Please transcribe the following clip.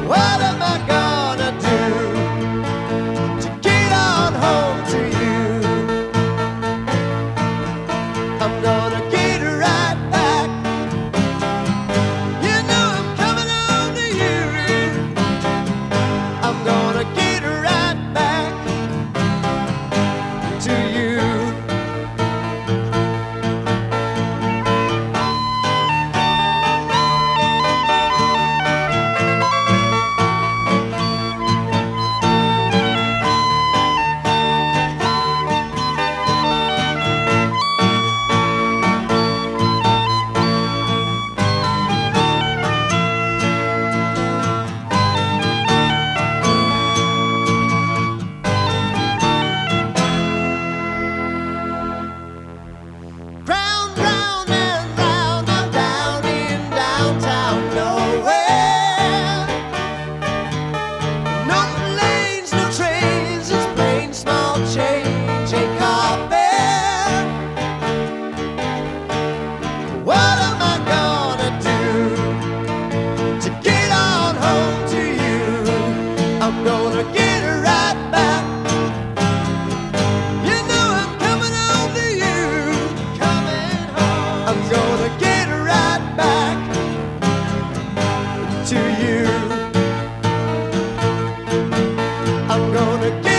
What am I gonna do to get on home to you? I'm gonna get right back. You know I'm coming home to you. I'm gonna get right back to you. Round, round and round, I'm down in downtown nowhere. No lanes, no trains, just plain small change, ain't car fare. What am I gonna do to get on home to you? I'm gonna get right back. You know I'm coming home to you. I'm gonna get right back to you. I'm gonna get